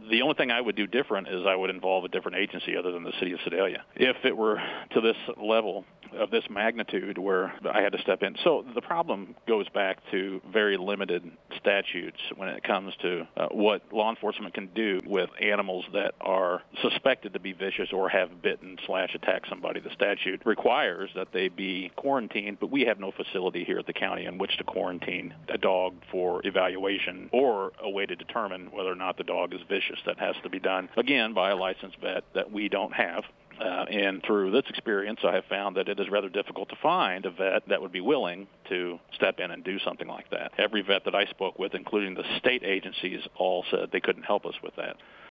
The only thing I would do different is I would involve a different agency other than the city of Sedalia. If it were to this level of this magnitude where I had to step in. So the problem goes back to very limited statutes when it comes to what law enforcement can do with animals that are suspected to be vicious or have bitten/attacked somebody. The statute requires that they be quarantined, but we have no facility here at the county in which to quarantine a dog for evaluation or a way to determine whether or not the dog is vicious. That has to be done, again, by a licensed vet that we don't have. And through this experience, I have found that it is rather difficult to find a vet that would be willing to step in and do something like that. Every vet that I spoke with, including the state agencies, all said they couldn't help us with that.